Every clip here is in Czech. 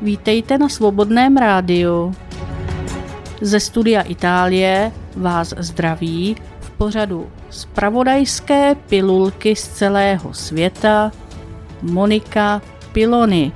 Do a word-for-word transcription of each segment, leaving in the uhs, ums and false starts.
Vítejte na Svobodném rádiu. Ze studia Itálie vás zdraví v pořadu Zpravodajské pilulky z celého světa Monika Pilony.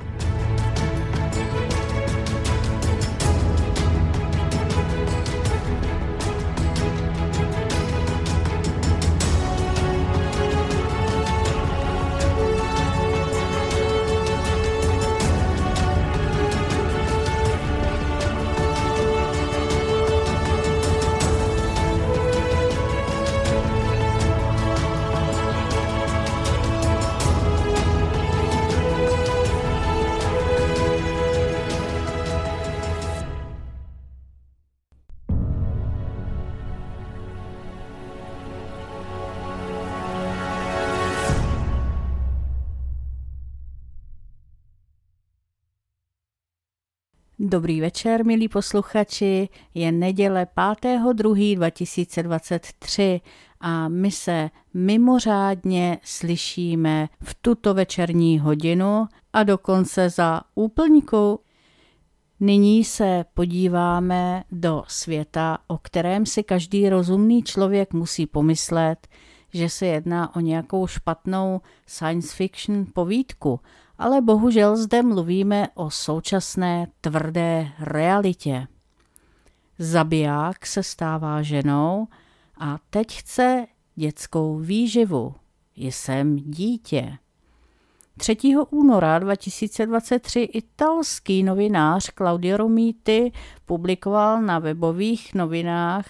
Dobrý večer, milí posluchači, je neděle pátého druhého dva tisíce dvacet tři a my se mimořádně slyšíme v tuto večerní hodinu a dokonce za úplňkou. Nyní se podíváme do světa, o kterém si každý rozumný člověk musí pomyslet, že se jedná o nějakou špatnou science fiction povídku, ale bohužel zde mluvíme o současné tvrdé realitě. Zabiják se stává ženou a teď chce dětskou výživu. Jsem dítě. třetího února dva tisíce dvacet tři italský novinář Claudio Romiti publikoval na webových novinách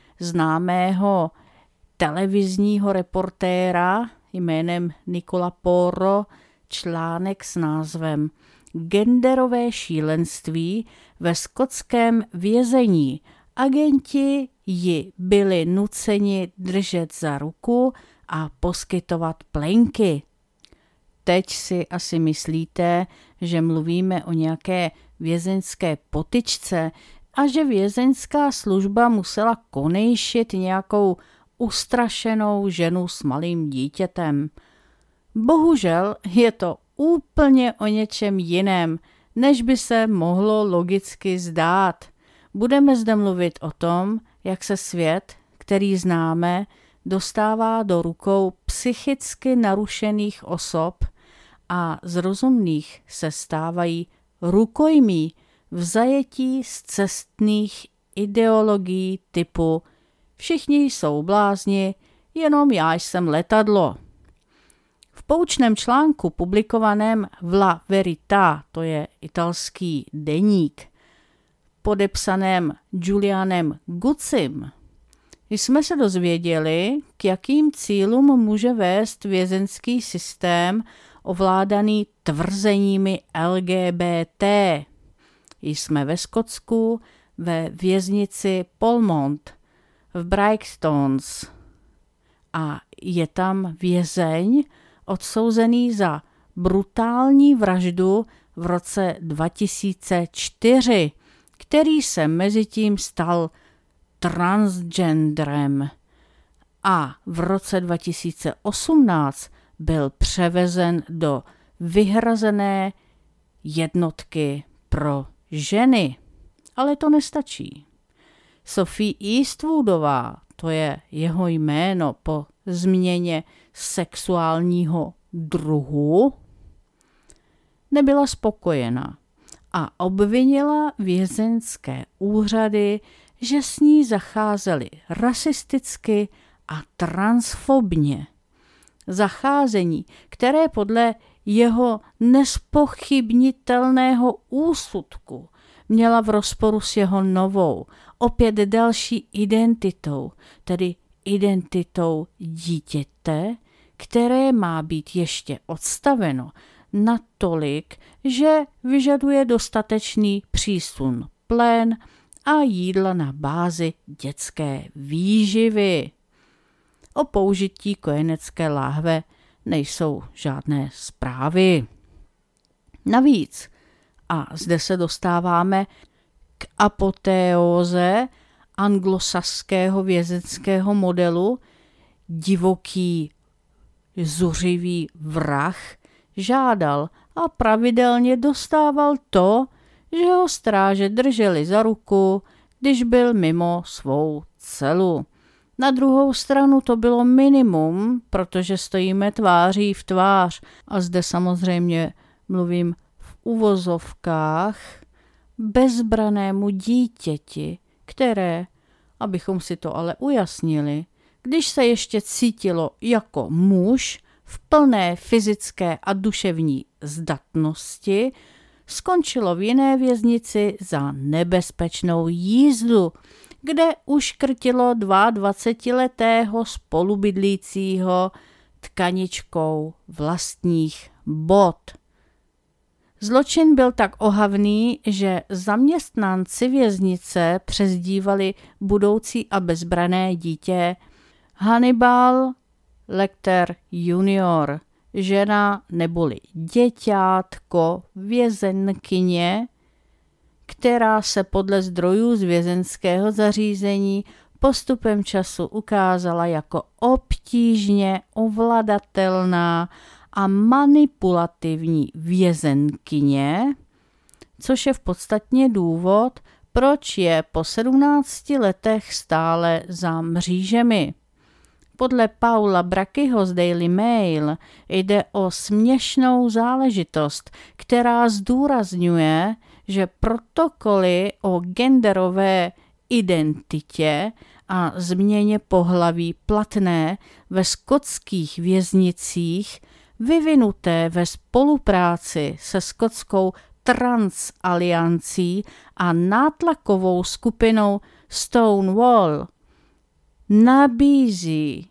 známého televizního reportéra jménem Nicola Porro článek s názvem Genderové šílenství ve skotském vězení. Agenti ji byli nuceni držet za ruku a poskytovat plenky. Teď si asi myslíte, že mluvíme o nějaké vězeňské potyčce a že vězeňská služba musela konejšit nějakou ustrašenou ženu s malým dítětem. Bohužel je to úplně o něčem jiném, než by se mohlo logicky zdát. Budeme zde mluvit o tom, jak se svět, který známe, dostává do rukou psychicky narušených osob a z rozumných se stávají rukojmí v zajetí scestných ideologií typu všichni jsou blázni, jenom já jsem letadlo. V poučném článku publikovaném v La Verità, to je italský deník, podepsaném Julianem Guzzim, jsme se dozvěděli, k jakým cílům může vést vězeňský systém ovládaný tvrzeními L G B T. Jsme ve Skotsku ve věznici Polmont v Brighstones a je tam vězeň odsouzený za brutální vraždu v roce dva tisíce čtyři, který se mezitím stal transgenderem a v roce dva tisíce osmnáct byl převezen do vyhrazené jednotky pro ženy. Ale to nestačí. Sophie Eastwoodová, to je jeho jméno po změně sexuálního druhu, nebyla spokojena a obvinila vězeňské úřady, že s ní zacházeli rasisticky a transfobně. Zacházení, které podle jeho nespochybnitelného úsudku měla v rozporu s jeho novou, opět další identitou, tedy identitou dítěte, které má být ještě odstaveno natolik, že vyžaduje dostatečný přísun plen a jídla na bázi dětské výživy. O použití kojenecké láhve nejsou žádné zprávy. Navíc, a zde se dostáváme k apoteóze anglosaského vězeňského modelu, divoký, zuřivý vrah žádal a pravidelně dostával to, že ho stráže drželi za ruku, když byl mimo svou celu. Na druhou stranu to bylo minimum, protože stojíme tváří v tvář a zde samozřejmě mluvím v uvozovkách bezbranému dítěti, které, abychom si to ale ujasnili, když se ještě cítilo jako muž v plné fyzické a duševní zdatnosti, skončilo v jiné věznici za nebezpečnou jízdu, kde uškrtilo dvaadvacetiletého spolubydlícího tkaničkou vlastních bot. Zločin byl tak ohavný, že zaměstnanci věznice přezdívali budoucí a bezbrané dítě Hannibal Lecter junior, žena neboli děťátko vězenkyně, která se podle zdrojů z vězenského zařízení postupem času ukázala jako obtížně ovladatelná a manipulativní vězenkyně, což je v podstatě důvod, proč je po sedmnácti letech stále za mřížemi. Podle Paula Brackyho z Daily Mail jde o směšnou záležitost, která zdůrazňuje, že protokoly o genderové identitě a změně pohlaví platné ve skotských věznicích, vyvinuté ve spolupráci se skotskou Transaliancí a nátlakovou skupinou Stonewall, nabízí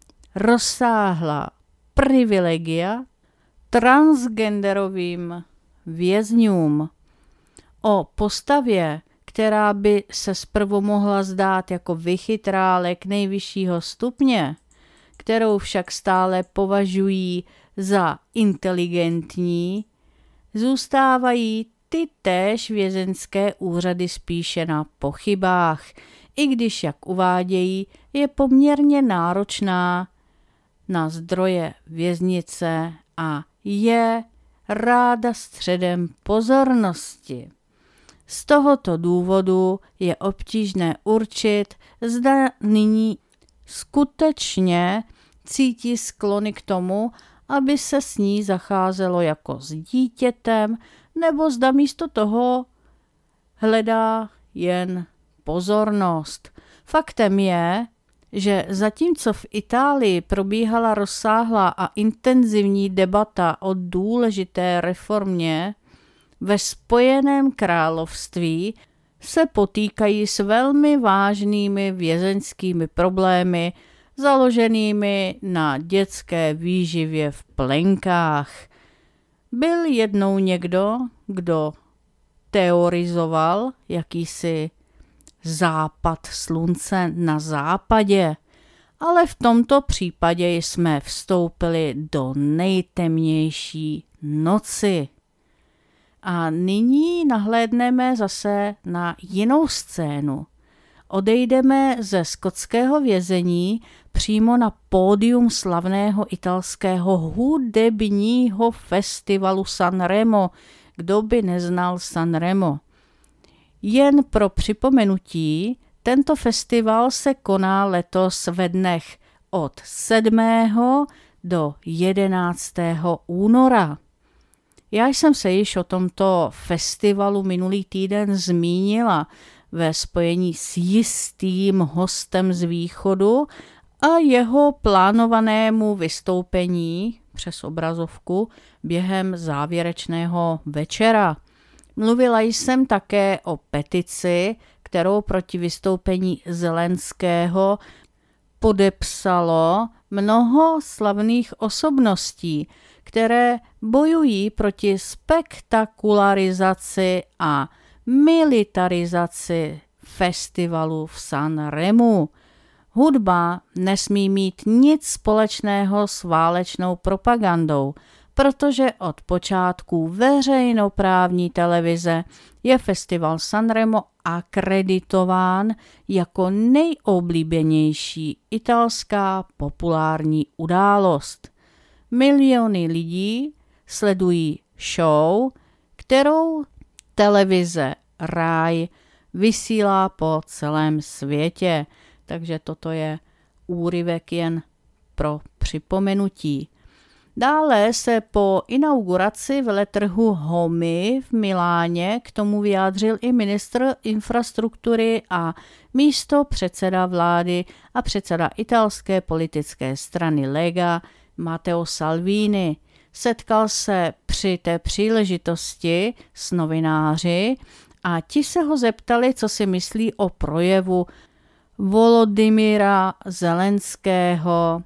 rozsáhlá privilegia transgenderovým vězňům. O postavě, která by se zprvu mohla zdát jako vychytrálek nejvyššího stupně, kterou však stále považují za inteligentní, zůstávají ty též vězenské úřady spíše na pochybách, i když, jak uvádějí, je poměrně náročná na zdroje věznice a je ráda středem pozornosti. Z tohoto důvodu je obtížné určit, zda nyní skutečně cítí sklony k tomu, aby se s ní zacházelo jako s dítětem, nebo zda místo toho hledá jen pozornost. Faktem je, že zatímco v Itálii probíhala rozsáhlá a intenzivní debata o důležité reformě, ve Spojeném království se potýkají s velmi vážnými vězeňskými problémy založenými na dětské výživě v plenkách. Byl jednou někdo, kdo teorizoval jakýsi západ slunce na západě, ale v tomto případě jsme vstoupili do nejtemnější noci. A nyní nahlédneme zase na jinou scénu. Odejdeme ze skotského vězení přímo na pódium slavného italského hudebního festivalu Sanremo. Kdo by neznal Sanremo? Jen pro připomenutí, tento festival se koná letos ve dnech od sedmého do jedenáctého února. Já jsem se již o tomto festivalu minulý týden zmínila ve spojení s jistým hostem z východu a jeho plánovanému vystoupení přes obrazovku během závěrečného večera. Mluvila jsem také o petici, kterou proti vystoupení Zelenského podepsalo mnoho slavných osobností, které bojují proti spektakularizaci a militarizaci festivalu v Sanremu. Hudba nesmí mít nic společného s válečnou propagandou, protože od počátku veřejnoprávní televize je festival Sanremo akreditován jako nejoblíbenější italská populární událost. Miliony lidí sledují show, kterou televize Ráj vysílá po celém světě, takže toto je úryvek jen pro připomenutí. Dále se po inauguraci veletrhu Homy v Miláně k tomu vyjádřil i ministr infrastruktury a místo předseda vlády a předseda italské politické strany Lega Matteo Salvini. Setkal se při té příležitosti s novináři a ti se ho zeptali, co si myslí o projevu Volodymyra Zelenského,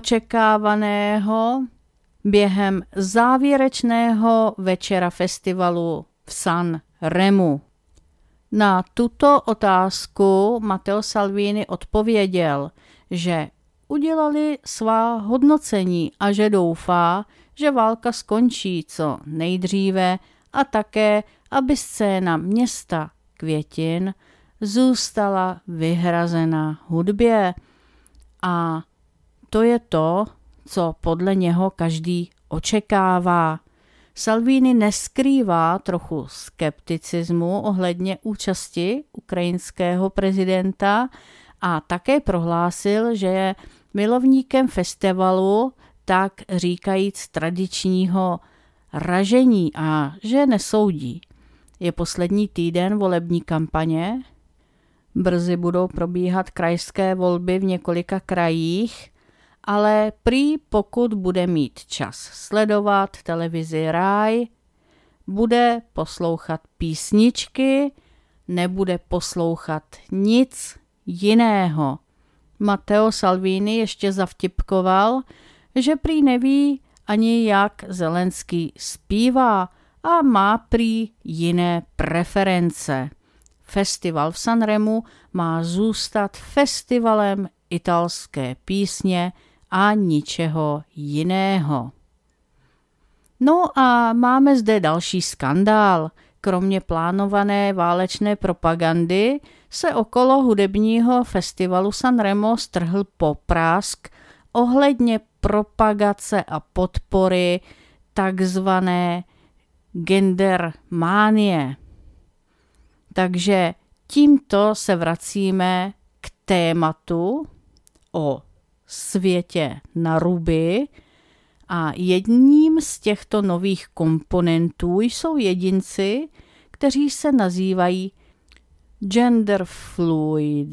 očekávaného během závěrečného večera festivalu v San Remu. Na tuto otázku Matteo Salvini odpověděl, že udělali svá hodnocení a že doufá, že válka skončí co nejdříve a také, aby scéna města Květin zůstala vyhrazena hudbě. A to je to, co podle něho každý očekává. Salvini neskrývá trochu skepticismu ohledně účasti ukrajinského prezidenta a také prohlásil, že je milovníkem festivalu, tak říkajíc tradičního ražení a že nesoudí. Je poslední týden volební kampaně, brzy budou probíhat krajské volby v několika krajích, ale prý pokud bude mít čas sledovat televizi Ráj, bude poslouchat písničky, nebude poslouchat nic jiného. Matteo Salvini ještě zavtipkoval, že prý neví ani jak Zelenský zpívá a má prý jiné preference. Festival v San Remu má zůstat festivalem italské písně a ničeho jiného. No a máme zde další skandál. Kromě plánované válečné propagandy se okolo hudebního festivalu San Remo strhl poprask ohledně propagace a podpory takzvané gendermánie. Takže tímto se vracíme k tématu o světě na ruby a jedním z těchto nových komponentů jsou jedinci, kteří se nazývají gender fluid.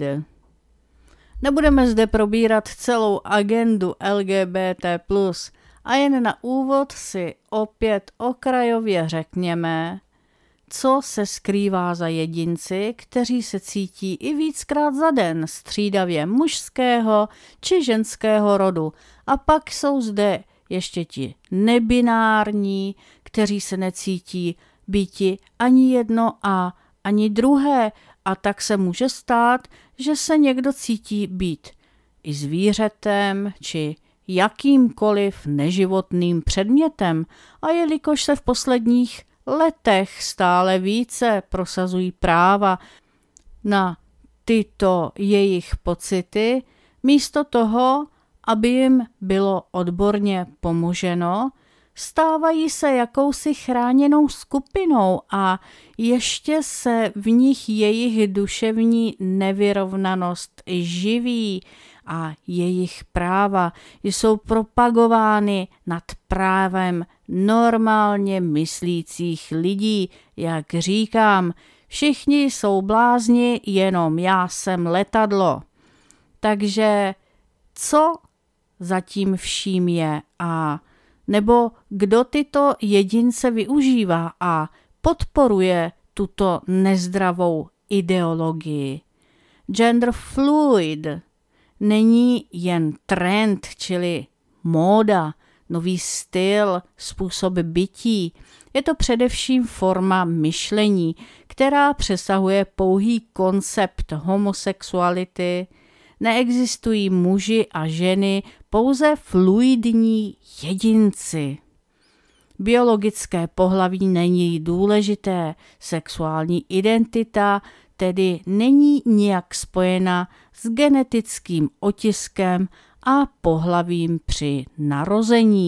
Nebudeme zde probírat celou agendu L G B T plus, a jen na úvod si opět okrajově řekněme, co se skrývá za jedinci, kteří se cítí i víckrát za den střídavě mužského či ženského rodu. A pak jsou zde ještě ti nebinární, kteří se necítí býti ani jedno a ani druhé. A tak se může stát, že se někdo cítí být i zvířetem či jakýmkoliv neživotným předmětem. A jelikož se v posledních letech stále více prosazují práva na tyto jejich pocity, místo toho, aby jim bylo odborně pomoženo, stávají se jakousi chráněnou skupinou a ještě se v nich jejich duševní nevyrovnanost živí a jejich práva jsou propagovány nad právem normálně myslících lidí. Jak říkám, všichni jsou blázni, jenom já jsem letadlo. Takže co zatím vším je a nebo kdo tyto jedince využívá a podporuje tuto nezdravou ideologii? Gender fluid není jen trend, čili móda, nový styl, způsob bytí. Je to především forma myšlení, která přesahuje pouhý koncept homosexuality. Neexistují muži a ženy, pouze fluidní jedinci. Biologické pohlaví není důležité, sexuální identita tedy není nijak spojena s genetickým otiskem a pohlavím při narození.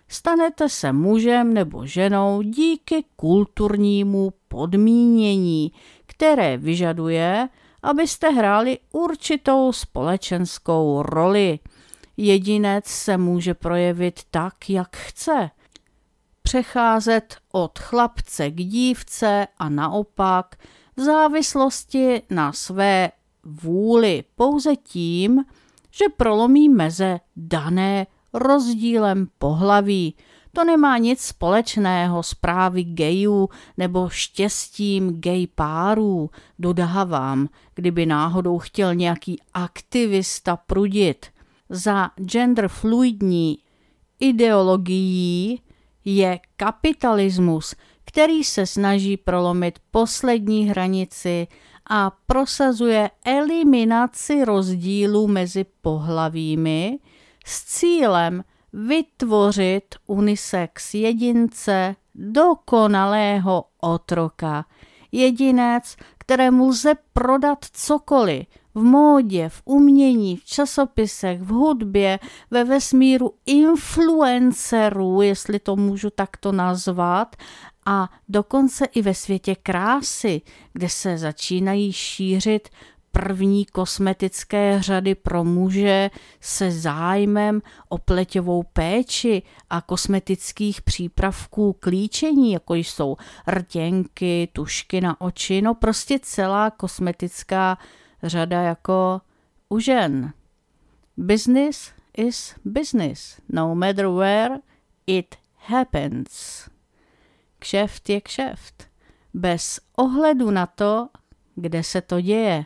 stanete se mužem nebo ženou díky kulturnímu podmínění, které vyžaduje, abyste hráli určitou společenskou roli. Jedinec se může projevit tak, jak chce. Přecházet od chlapce k dívce a naopak v závislosti na své vůli pouze tím, že prolomí meze dané rozdílem pohlaví. To nemá nic společného s právy gayů nebo štěstím gay párů, dodávám, kdyby náhodou chtěl nějaký aktivista prudit. Za genderfluidní ideologií je kapitalismus, který se snaží prolomit poslední hranici a prosazuje eliminaci rozdílů mezi pohlavími s cílem vytvořit unisex jedince, dokonalého otroka. Jedinec, kterému lze prodat cokoliv, v módě, v umění, v časopisech, v hudbě, ve vesmíru influencerů, jestli to můžu takto nazvat, a dokonce i ve světě krásy, kde se začínají šířit první kosmetické řady pro muže se zájmem o pleťovou péči a kosmetických přípravků k líčení, jako jsou rtěnky, tušky na oči, no prostě celá kosmetická řada jako u žen. Business is business, no matter where it happens. Kšeft je kšeft, bez ohledu na to, kde se to děje.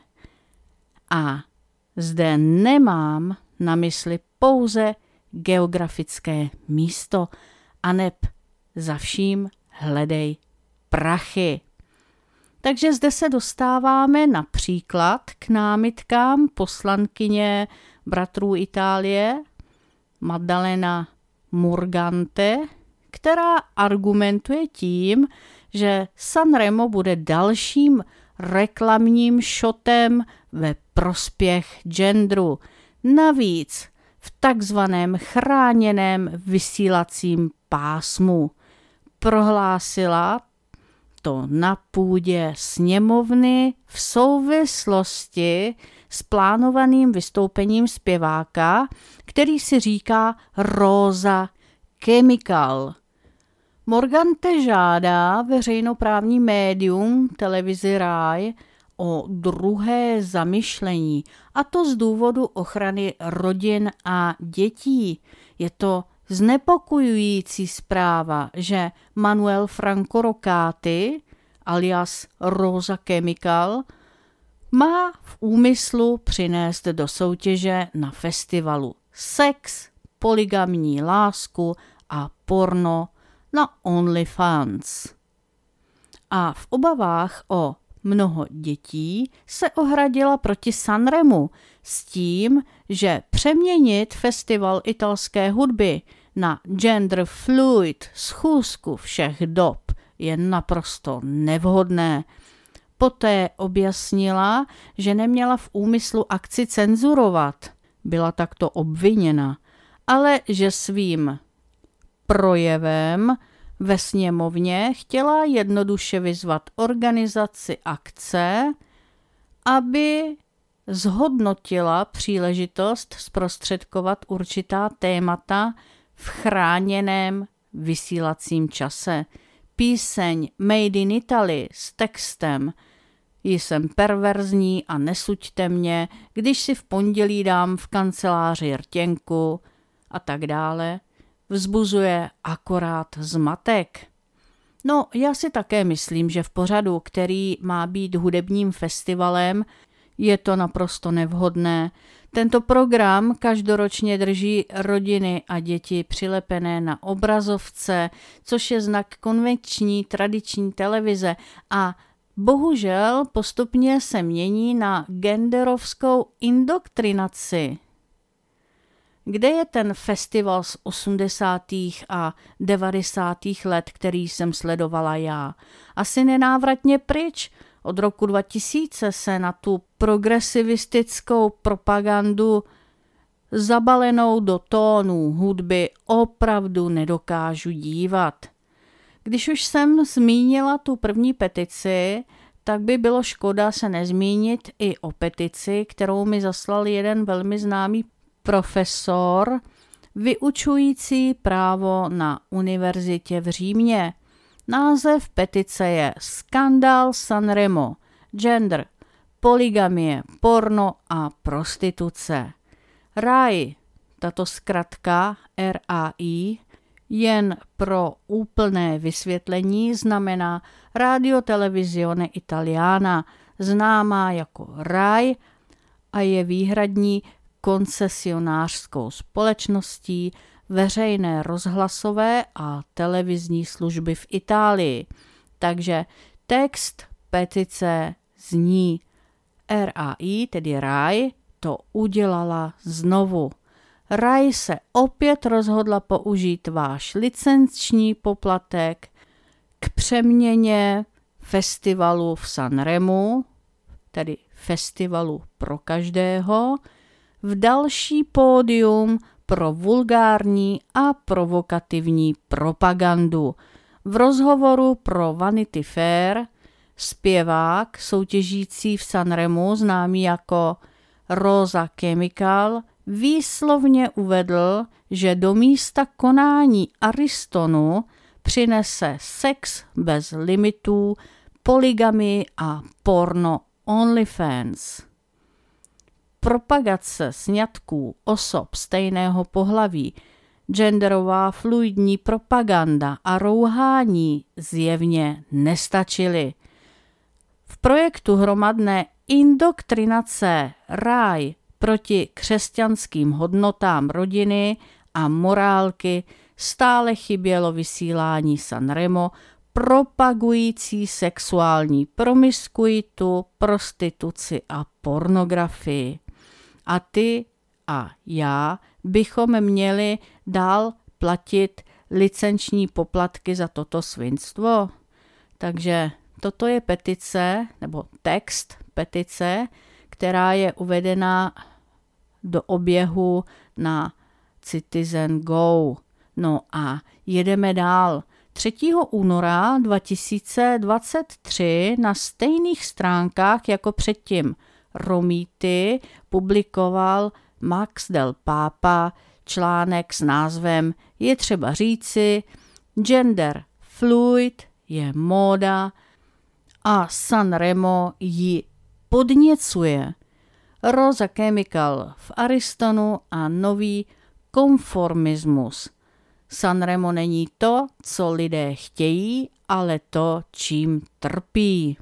A zde nemám na mysli pouze geografické místo, aneb za vším hledej prachy. Takže zde se dostáváme například k námitkám poslankyně bratrů Itálie Maddalena Morgante, která argumentuje tím, že Sanremo bude dalším reklamním šotem ve prospěch genderu. Navíc v takzvaném chráněném vysílacím pásmu. Prohlásila to na půdě sněmovny v souvislosti s plánovaným vystoupením zpěváka, který si říká Rosa Chemical. Morgante žádá veřejnoprávní médium televizi Rai o druhé zamyšlení, a to z důvodu ochrany rodin a dětí. Je to znepokojující zpráva, že Manuel Franco Roccati, alias Rosa Chemical, má v úmyslu přinést do soutěže na festivalu sex, polygamní lásku a porno na OnlyFans. A v obavách o mnoho dětí se ohradila proti Sanremu s tím, že přeměnit festival italské hudby na gender fluid schůzku všech dob je naprosto nevhodné. Poté objasnila, že neměla v úmyslu akci cenzurovat, byla takto obviněna, ale že svým projevem ve sněmovně chtěla jednoduše vyzvat organizaci akce, aby zhodnotila příležitost zprostředkovat určitá témata v chráněném vysílacím čase. Píseň Made in Italy s textem Jsem perverzní a nesuďte mě, když si v pondělí dám v kanceláři rtěnku a tak dále, vzbuzuje akorát zmatek. No, já si také myslím, že v pořadu, který má být hudebním festivalem, je to naprosto nevhodné. Tento program každoročně drží rodiny a děti přilepené na obrazovce, což je znak konvenční tradiční televize, a bohužel postupně se mění na genderovskou indoktrinaci. Kde je ten festival z osmdesátých a devadesátých let, který jsem sledovala já? Asi nenávratně pryč. Od roku dva tisíce se na tu progresivistickou propagandu zabalenou do tónů hudby opravdu nedokážu dívat. Když už jsem zmínila tu první petici, tak by bylo škoda se nezmínit i o petici, kterou mi zaslal jeden velmi známý profesor, vyučující právo na univerzitě v Římě. Název petice je Skandál Sanremo, gender, polygamie, porno a prostituce. R A I, tato zkratka R A I, jen pro úplné vysvětlení znamená Radio Televisione Italiana, známá jako R A I a je výhradní koncesionářskou společností veřejné rozhlasové a televizní služby v Itálii. Takže text petice zní R A I, tedy R A I, to udělala znovu. R A I se opět rozhodla použít váš licenční poplatek k přeměně festivalu v Sanremu, tedy festivalu pro každého, v další pódium pro vulgární a provokativní propagandu. V rozhovoru pro Vanity Fair zpěvák soutěžící v Sanremu, známý jako Rosa Chemical, výslovně uvedl, že do místa konání Aristonu přinese sex bez limitů, polygamii a porno OnlyFans. Propagace sňatků osob stejného pohlaví, genderová fluidní propaganda a rouhání zjevně nestačily. V projektu hromadné indoktrinace R A I proti křesťanským hodnotám rodiny a morálky stále chybělo vysílání Sanremo propagující sexuální promiskuitu, prostituci a pornografii. A ty a já bychom měli dál platit licenční poplatky za toto svinstvo. Takže toto je petice, nebo text petice, která je uvedena do oběhu na Citizen Go. No a jedeme dál. třetího února dva tisíce dvacet tři na stejných stránkách jako předtím Romiti publikoval Max del Papa článek s názvem Je třeba říci, gender fluid je móda a Sanremo ji podněcuje. Rosa Chemical v Aristonu a nový konformismus. Sanremo není to, co lidé chtějí, ale to, čím trpí.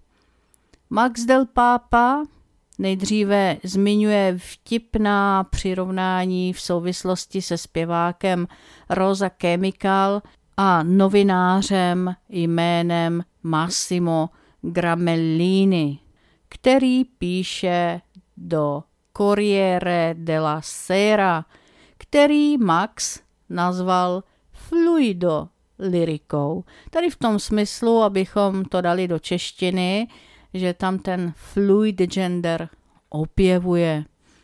Max del Papa nejdříve zmiňuje vtipná přirovnání v souvislosti se zpěvákem Rosa Chemical a novinářem jménem Massimo Gramellini, který píše do Corriere della Sera, který Max nazval fluido lyrikou. Tady v tom smyslu, abychom to dali do češtiny, že tam ten fluid gender opěvuje.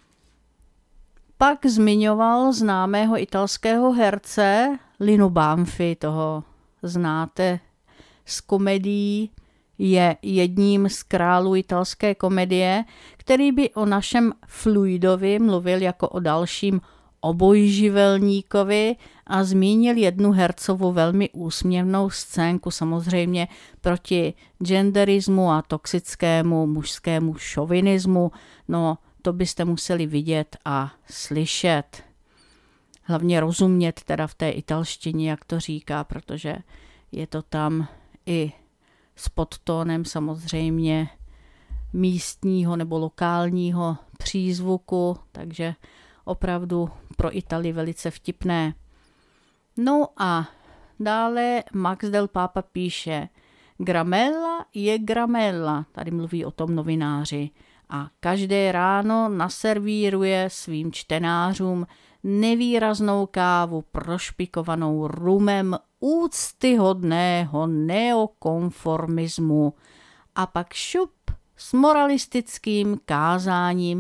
Pak zmiňoval známého italského herce Linu Banfi, toho znáte z komedií, je jedním z králů italské komedie, který by o našem fluidovi mluvil jako o dalším obojživelníkovi a zmínil jednu hercovu velmi úsměvnou scénku, samozřejmě proti genderismu a toxickému mužskému šovinismu. No, to byste museli vidět a slyšet. Hlavně rozumět teda v té italštině, jak to říká, protože je to tam i s podtónem samozřejmě místního nebo lokálního přízvuku, takže opravdu pro Italii velice vtipné. No a dále Max del Papa píše, Gramella je Gramella, tady mluví o tom novináři, a každé ráno naservíruje svým čtenářům nevýraznou kávu prošpikovanou rumem úctyhodného neokonformismu a pak šup s moralistickým kázáním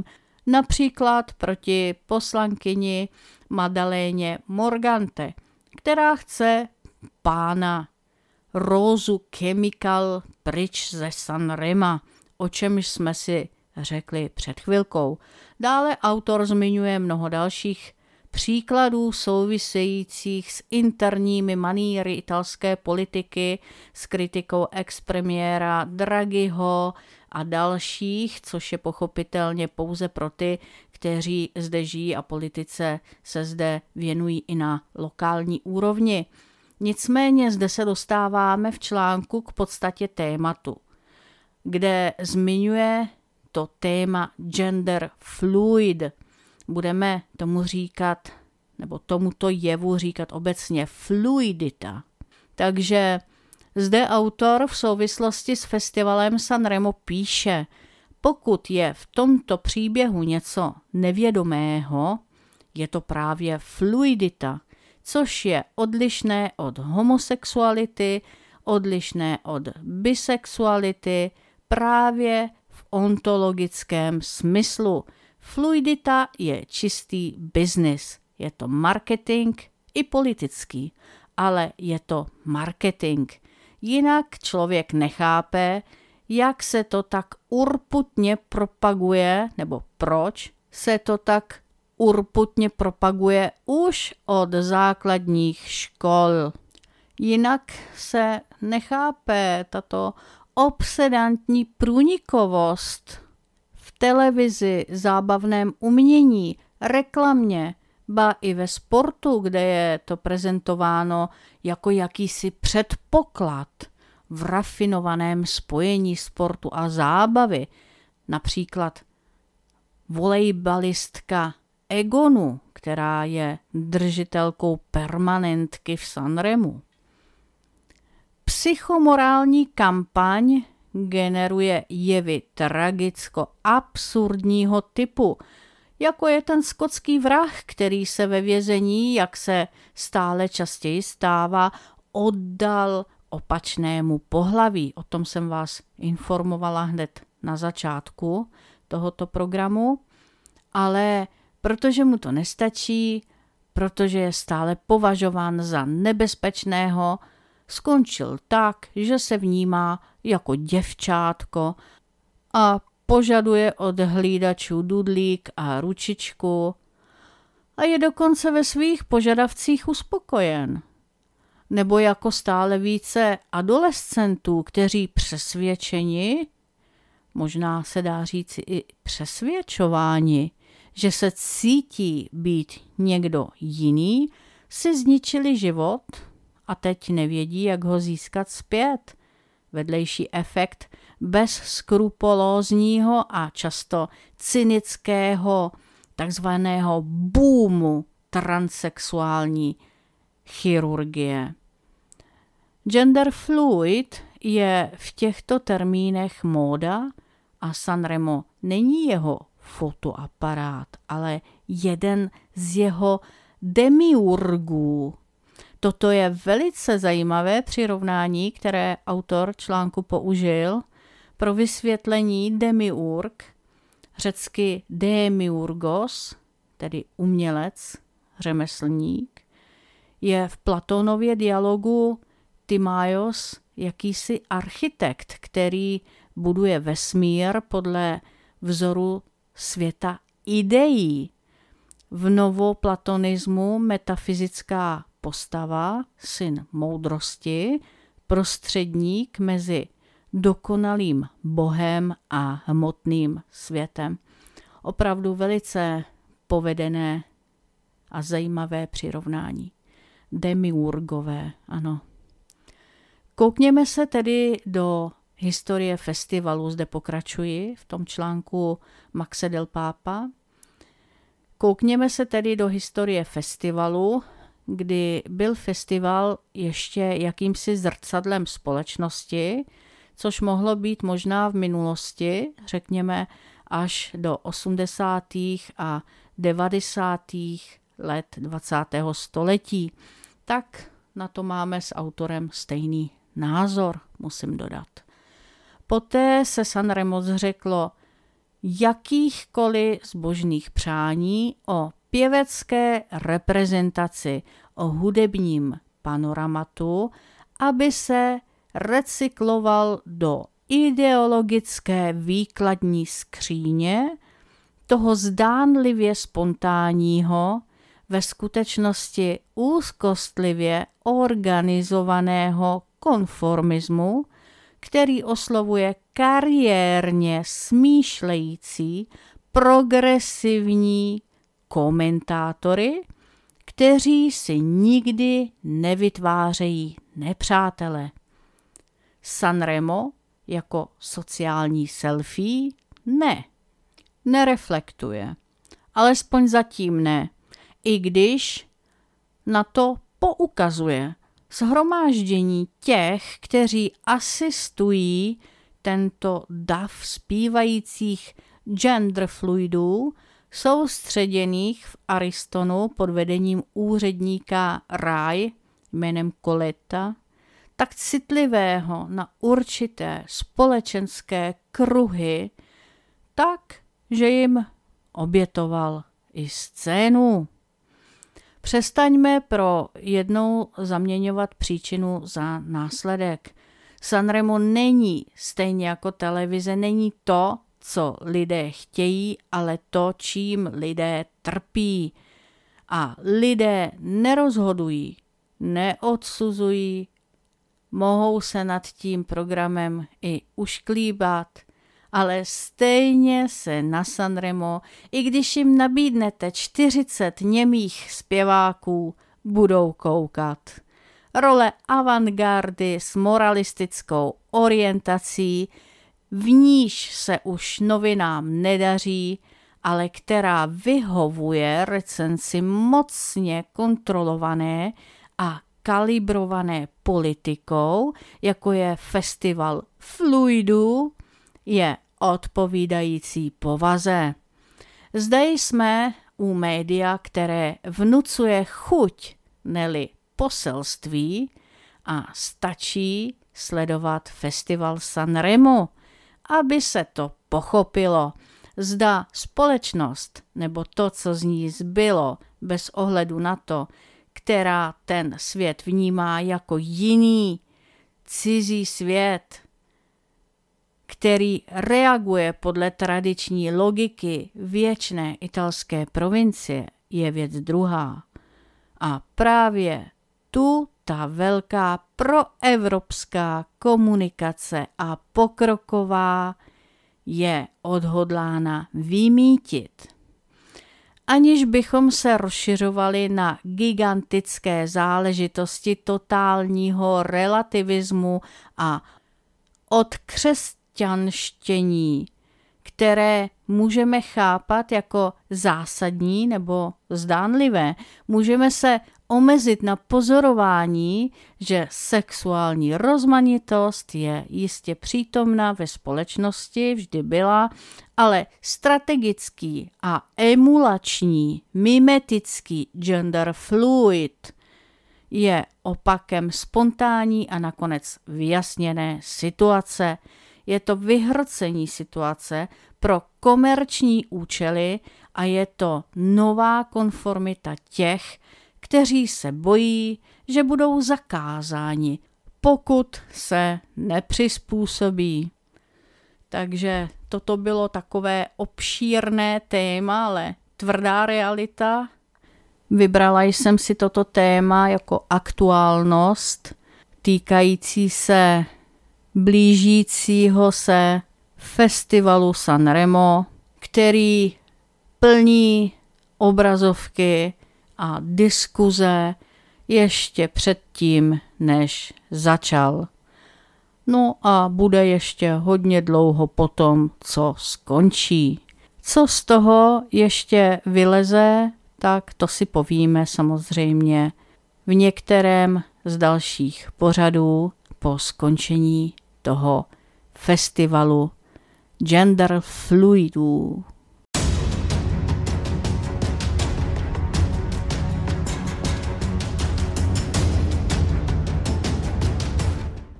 Například proti poslankyni Madaléně Morgante, která chce pána Rózu Chemical pryč ze Sanrema, o čemž jsme si řekli před chvilkou. Dále autor zmiňuje mnoho dalších příkladů souvisejících s interními maníry italské politiky, s kritikou ex-premiéra Draghiho a dalších, což je pochopitelně pouze pro ty, kteří zde žijí a politice se zde věnují i na lokální úrovni. Nicméně zde se dostáváme v článku k podstatě tématu, kde zmiňuje to téma gender fluid. Budeme tomu říkat, nebo tomuto jevu říkat obecně fluidita. Takže zde autor v souvislosti s festivalem Sanremo píše, pokud je v tomto příběhu něco nevědomého, je to právě fluidita, což je odlišné od homosexuality, odlišné od bisexuality, právě v ontologickém smyslu. Fluidita je čistý biznis. Je to marketing i politický, ale je to marketing. Jinak člověk nechápe, jak se to tak urputně propaguje, nebo proč se to tak urputně propaguje už od základních škol. Jinak se nechápe tato obsedantní průnikovost v televizi, zábavném umění, reklamě, ba i ve sportu, kde je to prezentováno jako jakýsi předpoklad v rafinovaném spojení sportu a zábavy. Například volejbalistka Egonu, která je držitelkou permanentky v Sanremu. Psychomorální kampaň generuje jevy tragicko-absurdního typu, jako je ten skotský vrah, který se ve vězení, jak se stále častěji stává, oddal opačnému pohlaví. O tom jsem vás informovala hned na začátku tohoto programu, ale protože mu to nestačí, protože je stále považován za nebezpečného, skončil tak, že se vnímá jako děvčátko a požaduje od hlídačů dudlík a ručičku a je dokonce ve svých požadavcích uspokojen. Nebo jako stále více adolescentů, kteří přesvědčeni, možná se dá říci i přesvědčováni, že se cítí být někdo jiný, si zničili život a teď nevědí, jak ho získat zpět. Vedlejší efekt bezskrupulózního a často cynického takzvaného boomu transsexuální chirurgie. Gender fluid je v těchto termínech móda a Sanremo není jeho fotoaparát, ale jeden z jeho demiurgů. Toto je velice zajímavé přirovnání, které autor článku použil pro vysvětlení demiurg, řecky demiurgos, tedy umělec, řemeslník, je v Platonově dialogu Timaios jakýsi architekt, který buduje vesmír podle vzoru světa ideí. V novoplatonismu metafyzická postava, syn moudrosti, prostředník mezi dokonalým Bohem a hmotným světem. Opravdu velice povedené a zajímavé přirovnání. Demiurgové, ano. Koukněme se tedy do historie festivalu. Zde pokračuji v tom článku Maxe del Papa. Koukněme se tedy do historie festivalu, kdy byl festival ještě jakýmsi zrcadlem společnosti, což mohlo být možná v minulosti, řekněme až do osmdesátých a devadesátých let dvacátého století. Tak na to máme s autorem stejný názor, musím dodat. Poté se Sanremo zřeklo jakýchkoliv zbožných přání, o pěvecké reprezentaci, o hudebním panoramatu, aby se recykloval do ideologické výkladní skříně toho zdánlivě spontánního, ve skutečnosti úzkostlivě organizovaného konformismu, který oslovuje kariérně smýšlející, progresivní komentátory, kteří si nikdy nevytvářejí nepřátele. Sanremo jako sociální selfie? Ne, nereflektuje. Alespoň zatím ne, i když na to poukazuje shromáždění těch, kteří asistují tento dav zpívajících genderfluidů, soustředěných v Aristonu pod vedením úředníka Rai jménem Coletta, tak citlivého na určité společenské kruhy, tak, že jim obětoval i scénu. Přestaňme pro jednou zaměňovat příčinu za následek. Sanremo není, stejně jako televize, není to, co lidé chtějí, ale to, čím lidé trpí. A lidé nerozhodují, neodsuzují, mohou se nad tím programem i ušklíbat, ale stejně se na Sanremo, i když jim nabídnete čtyřicet němých zpěváků, budou koukat. Role avantgardy s moralistickou orientací, v níž se už novinám nedaří, ale která vyhovuje recenzi mocně kontrolované a kalibrované politikou, jako je festival fluidů, je odpovídající povaze. Zde jsme u média, které vnucuje chuť, neli poselství, a stačí sledovat festival Sanremo, aby se to pochopilo. Zda společnost nebo to, co z ní zbylo, bez ohledu na to, která ten svět vnímá jako jiný, cizí svět, který reaguje podle tradiční logiky věčné italské provincie, je věc druhá. A právě tu ta velká proevropská komunikace a pokroková je odhodlána vymítit. Aniž bychom se rozšiřovali na gigantické záležitosti totálního relativismu a odkřesťanštění, které můžeme chápat jako zásadní nebo zdánlivé, můžeme se omezit na pozorování, že sexuální rozmanitost je jistě přítomna ve společnosti, vždy byla, ale strategický a emulační, mimetický gender fluid je opakem spontánní a nakonec vyjasněné situace. Je to vyhrocení situace pro komerční účely a je to nová konformita těch, kteří se bojí, že budou zakázáni, pokud se nepřizpůsobí. Takže toto bylo takové obšírné téma, ale tvrdá realita. Vybrala jsem si toto téma jako aktuálnost týkající se blížícího se festivalu Sanremo, který plní obrazovky a diskuze ještě předtím, než začal. No a bude ještě hodně dlouho potom, co skončí. Co z toho ještě vyleze, tak to si povíme samozřejmě v některém z dalších pořadů po skončení toho festivalu gender fluidů.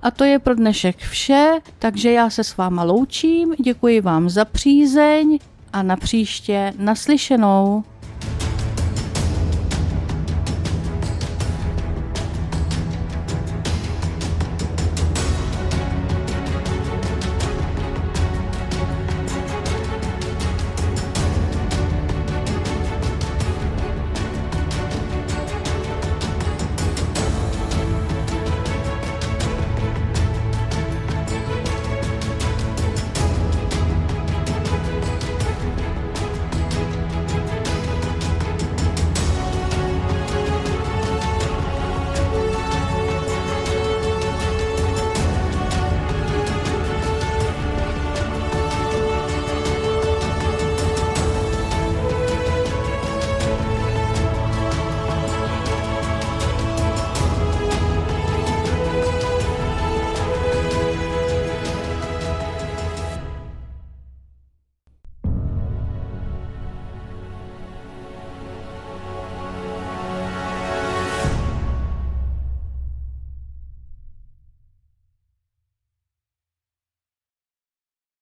A to je pro dnešek vše, takže já se s váma loučím, děkuji vám za přízeň a na příště naslyšenou.